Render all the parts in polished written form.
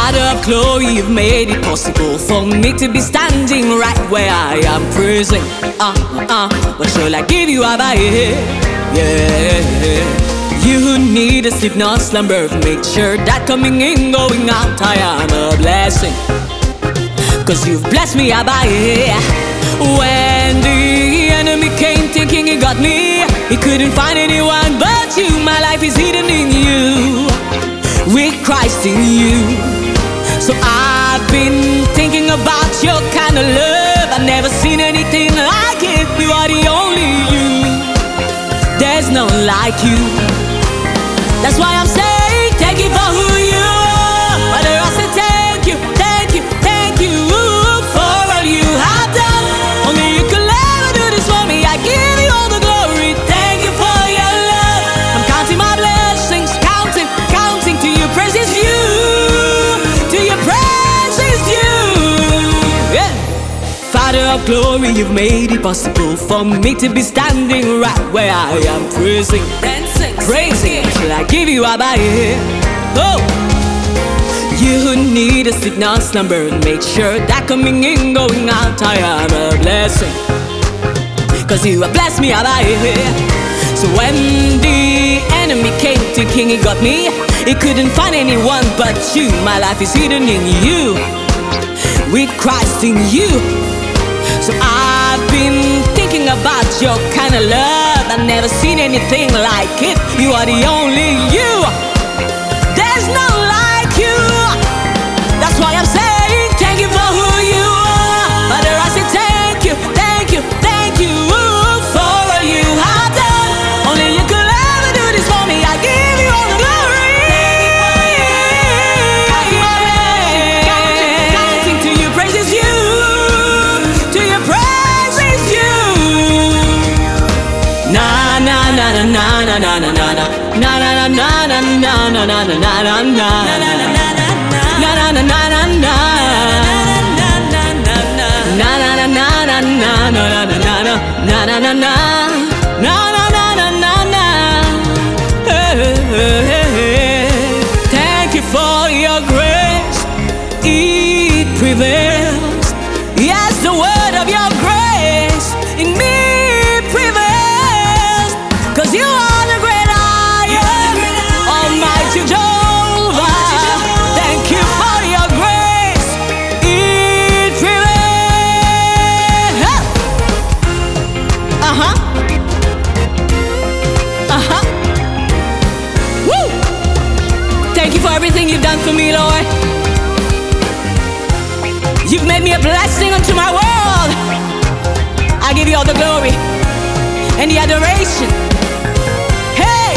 Father of glory, you've made it possible for me to be standing right where I am praising. What shall I give you, Abba? Yeah. You who need a sleep, not slumber, make sure that coming in, going out, I am a blessing. Cause you've blessed me, Abba. Yeah. When the enemy came thinking he got me, he couldn't find anyone but you. My life is hidden in you, with Christ in you. So I've been thinking about your kind of love. I've never seen anything like it. You are the only you. There's no one like you. That's why I'm saying thank you for who you are. Father, I say thank you, thank you, thank you for all you have done. Only you could ever do this for me. I give you all the glory. Thank you for your love. I'm counting my blessings, counting to your praises you. To your praises you. Yeah. Father of glory, you've made it possible for me to be standing right where I am praising. Praising, shall I give you Abba? Oh, you who need a sleep, not slumber, make sure that coming in, going out, I am a blessing. Cause you have blessed me, Abba. So when the enemy came thinking he got me, he couldn't find anyone but you. My life is hidden in you, with Christ in you. So I've been thinking about your kind of love. I've never seen anything like it. You are the only you. There's no like you. That's why I'm saying thank you for who you are. Father, I say thank you, thank you, thank you for all you have done. Only you could ever do this for me. I give you all the glory. Counting to you, praises you. To your praises you. Na na na na na na na na na na na na na na na na na Thank you for your grace, it prevails. Yes, the word of your grace in me prevails. Cause you are the great I am, Almighty Jehovah. Thank you for your grace, it prevails. Woo! Thank you for everything you've done for me, Lord. You've made me a blessing unto my world. I give you all the glory and the adoration. Hey,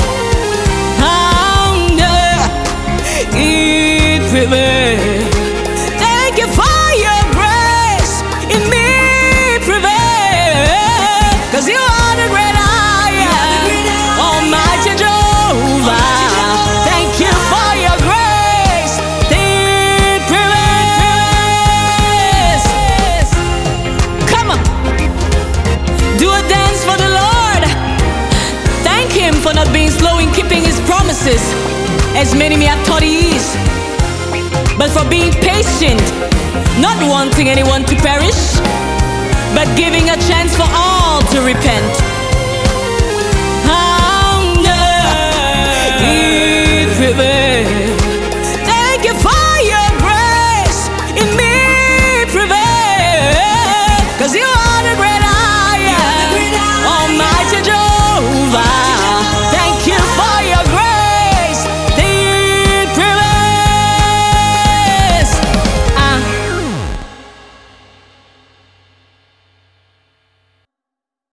it prevails. Thank you for your grace in me prevails. Cause you are the great I am, Almighty Jehovah. Thank you for your grace, it prevails. Come on, do a dance for the Lord. Thank Him for not being slow in keeping His promises, as many may have thought He is, but for being patient, not wanting anyone to perish, but giving a chance for all to repent.